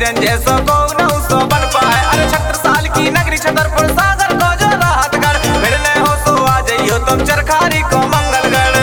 वीरन जैसो को न सो बन पाए। अरे 76 साल की नगरी छतरपुर सागर को जो राहतगढ़, भिड़ने हो सो आ जाइयो तुम चरखारी को मंगलगढ़।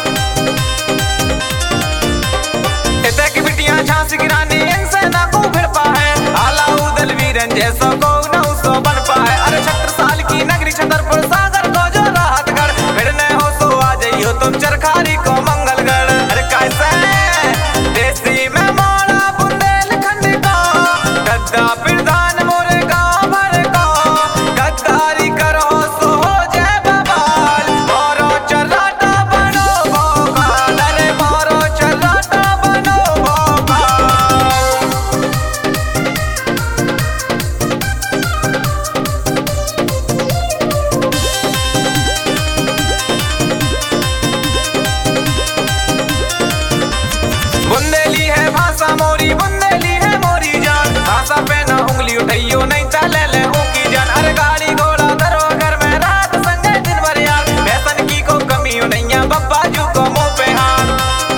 इतने की बिटियां झांसी की रानी इनसे ना को भिड़ पाए। अलाउद्दीन वीरन जैसो को न सो बन पाए। अरे 76 साल की नगरी छतरपुर सागर को जो राहतगढ़, भिड़ने हो सो आ जाइयो तुम चरखारी को मंगलगढ़। अरे कैसे देसी में मोड़ा बुंदेलखंड का गद्दा प्रधान मोरे गाँव भर का, गद्दारी करो सो हो जय बवाल। मोरो चलाटा बनो भोपाल, अरे मोरो चलाटा बनो भोपाल। बुंदेली है भाषा मोरी, बुंदेली है मोरी जान, भाषा पे ना उंगली उठाइयो नहीं चले ले की जान। अरे गाड़ी घोड़ा धरो घर में रात संगे दिन भर यार, फैशन की को कमी हो नहीं है बप्पा जू को मुंह पे हाथ।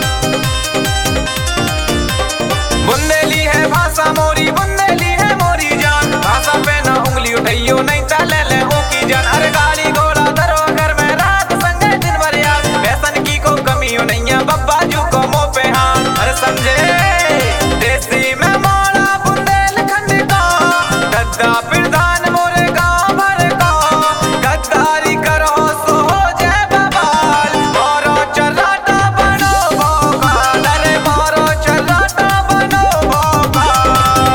बुंदेली है भाषा मोरी, बुंदेली है मोरी जान, भाषा पे ना उंगली उठाइयो नहीं चले ले की जान। अरे गाड़ी घोड़ा धरो घर में रात संगे दिन भर यार, फैशन की को कमी हो नहीं है बप्पा जू को मुंह पे हाथ। अरे समझे देसी में मोड़ा बुंदेलखंड का गद्दा प्रधान मोरे गाँव भर का, गद्दारी करो सो हो जय बवाल। मोरो चलाटा बनो भोपाल, अरे मोरो चलाटा बनो भोपाल।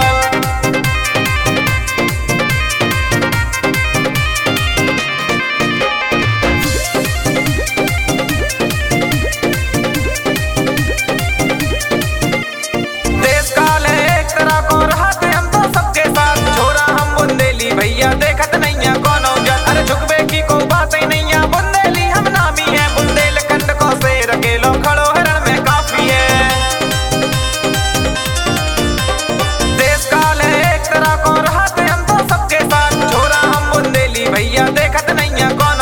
देश काल है एक तरह को रहते हम तो सबके साथ, छोरा हम बुंदेली भैया देखत नहीं है कोनो जन। अरे झुकबे की को बात ही नहीं है, बुंदेली हम नामी है, बुंदेलखंड को शेर अकेलो खड़ो हरण में काफी है। देश काल है एक तरह को रहते हम तो सबके साथ, छोरा हम बुंदेली भैया देखत नहीं है कौन